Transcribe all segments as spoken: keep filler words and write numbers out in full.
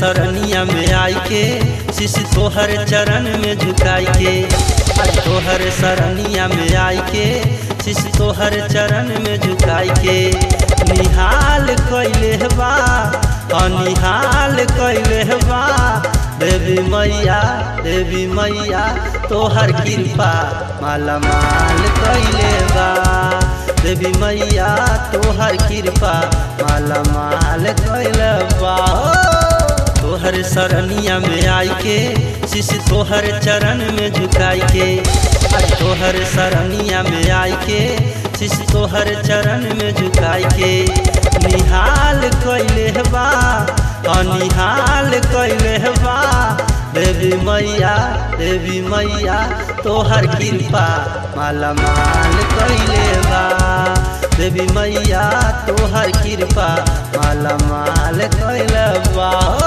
सरनिया में आई के शीश तोहर चरण में झुकाई के, तोहर सरनिया में आई के शीश तोहर चरण में झुकाई के। निहाल कैले बा अनिहाल कैले बा देवी मैया देवी मैया तोहर कृपा माला माल कैले बा। देवी मैया तोहर कृपा माला माल कैले बा। तोहर सरनिया में आई के शीश तोहर चरण में झुकाई के, तोहर सरनिया में आई के शीश तोहर चरण में झुकाई के। निहाल कैले बा अनिहाल कैले बा देवी मैया देवी मैया तोहर कृपा माला माल कैले बा। देवी मैया तोहर कृपा माला माल कैले बा।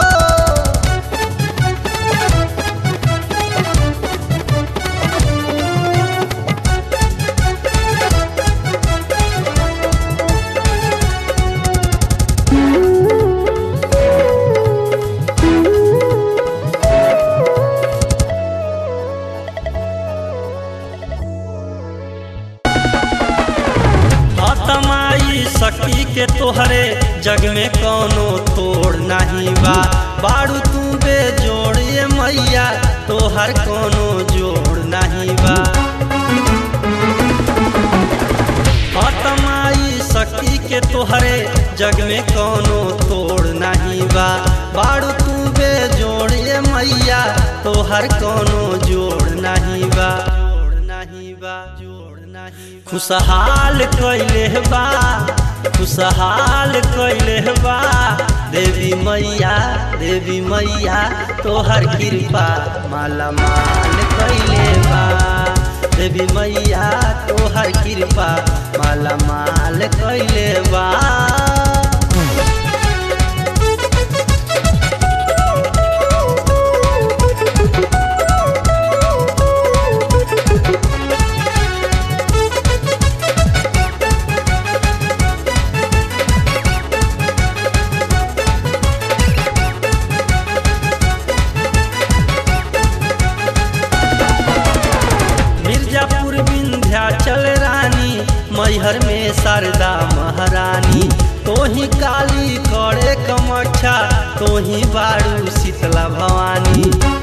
सखी के तोहरे जग में कोनो तोड़ नहीं बा। बारू तू बेजोड़ ये मैया तोहर कोनो जोड़ नहीं बा। हतमाई सखी के तोहरे जग में कोनो तोड़ नहीं बा। बारू तू बेजोड़ ये मैया तोहर कोनो जोड़ नहीं बा। नहीं बा जोड़ नहीं। खुशहाल कैले बा खुशहाल कैले बा देवी मैया देवी मैया तोहर कृपा माला माल कैले बा। देवी मैया तोहर कृपा माला माल कैले बा। चल रानी मैहर में शारदा महारानी तोही काली करे कमक्षा तोही बारू शीतला भवानी।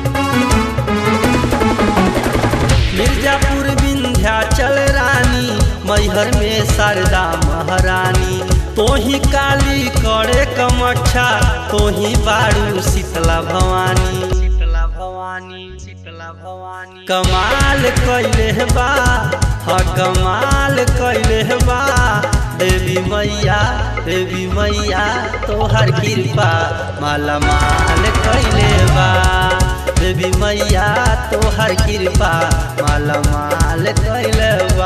मिर्जापुर विंध्याचल रानी मैहर में शारदा महारानी तोही काली करे कमक्षा तोही बारू शीतला भवानी। शीतला भवानी शीतला भवानी कमाल कैले बा हाँ कमाल कैले बा देवी मैया देवी मैया तोहर कृपा माला माल कैले बा। देवी मैया तोहर कृपा माला माल कैले बा।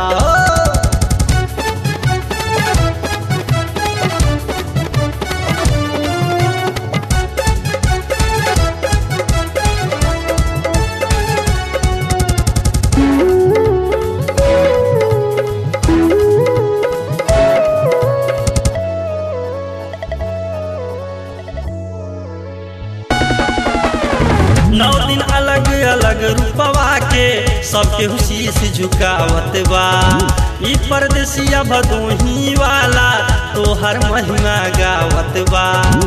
नौ दिन अलग अलग रूपवा के सबके शीश झुकावत बा। ई परदेसिया भदोही वाला तोहर महिमा गावत बा।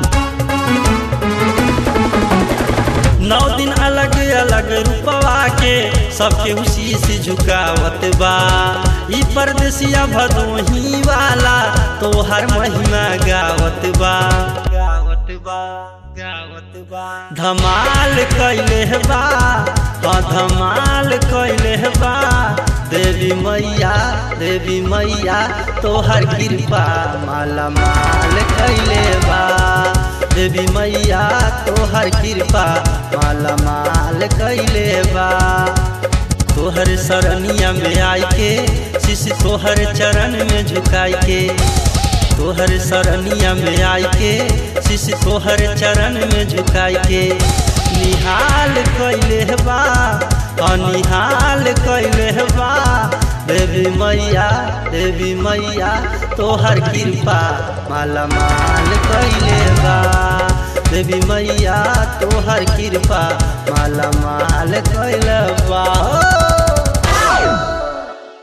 नौ दिन अलग अलग रूपवा के सबके शीश झुकावत बा। ई परदेसिया भदोही वाला तोहर महिमा गावत बा गावत बा गावत बा। धमाल कैले बा हाँ धमाल कैले बा देवी मैया देवी मैया तोहर कृपा माला माल कैले बा। देवी मैया तोहर कृपा माला माल कैले बा। तोहर सरनिया में आई के शीश तोहर चरण में झुकाई के, तोहर सरनिया में आई के शीश तोहर चरण में झुकाई के। निहाल कैले बा अनिहाल कैले बा देवी मैया देवी मैया तोहर कृपा माला माल कैले बा। देवी मैया तोहर कृपा माला माल कैल बा।